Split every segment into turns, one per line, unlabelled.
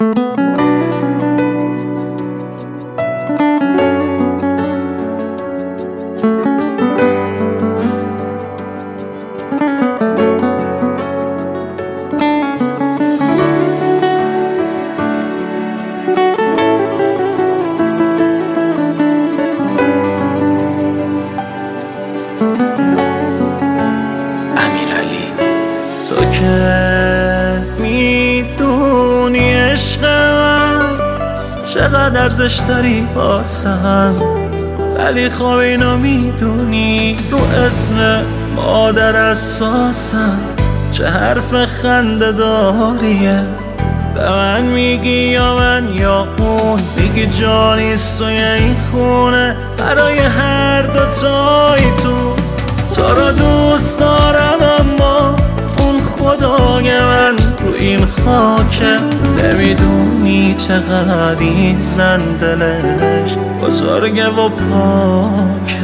میدونی عشق من چقدر ارزش داری واسم، ولی خب اینو میدونی رو اسم مادر اساسم چه حرف خنده داریه. به من میگی یا من یا اون، میگی جانیست توی این خونه برای هر دوتایی تو رو دوست دارم، اما اون خدای من رو این خاکه. نمیدونی چقدر این زن دلش بزرگه و پاکه،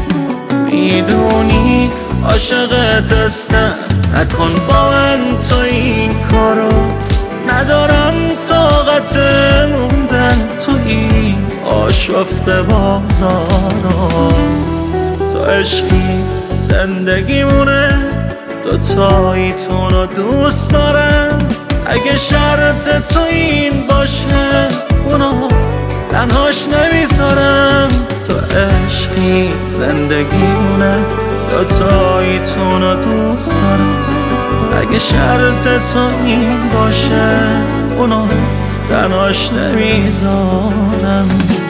میدونی عاشقت هستم، نکن با من تو این کارو، ندارم طاقت موندن تو این آشفته بازارا. تو عشقی زندگیمونه، دوتاییتون رو دوست دارم، اگه شرط تو این باشه اونو تنهاش نمیذارم. تو عشقی زندگیمونه، دوتاییتون رو دوست دارم، اگه شرط تو این باشه اونو تنهاش نمیذارم.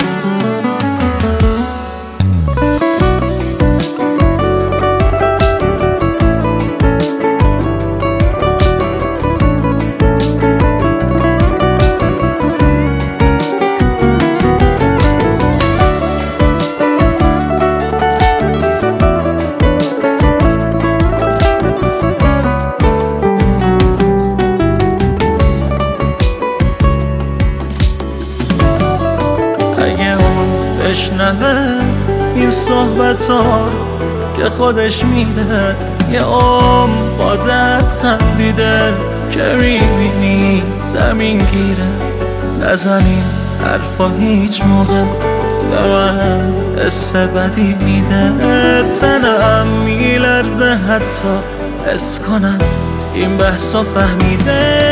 بشنوه این صحبت ها که خودش میده، یه با درد خندیده که میبینی زمین گیره. نزنین حرفا هیچ موقع به من حس بدی میده، تنم میلرزه حتی حس کنم این بحثا فهمیده.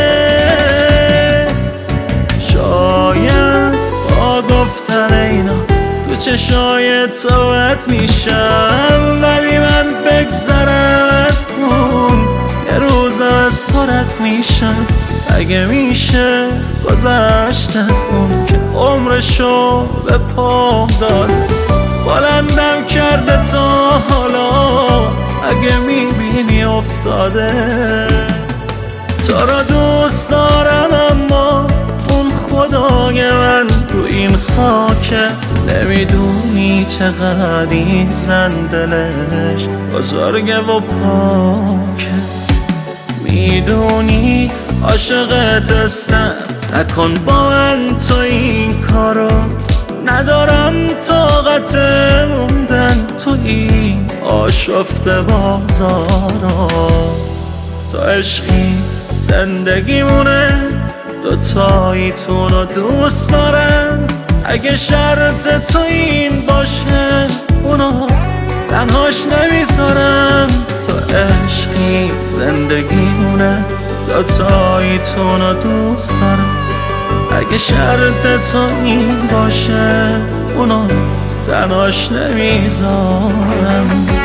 شاید با گفتن اینا تو چشای توت میشم، ولی من بگذرم از اون یه روز از تو رد میشم. اگه میشه گذشت از اون که عمرشو به پام داده، بلندم کرده تا حالا اگه میبینی افتاده. تو رو دوست دارم، اما اون خدای من رو این خاکه. نمیدونی چقدر این زن دلش بزرگه و پاکه، میدونی عاشقت هستم، نکن با من تو این کارو، ندارم طاقت موندن تو این آشفته بازارا. تو عشقی زندگیمونه، دوتاییتون رو دوست دارم، اگه شرط تو این باشه اونو تنهاش نمیذارم. تو عشقی زندگیمونه، دوتاییتون رو دوست دارم، اگه شرط تو این باشه اونو تنهاش نمیذارم.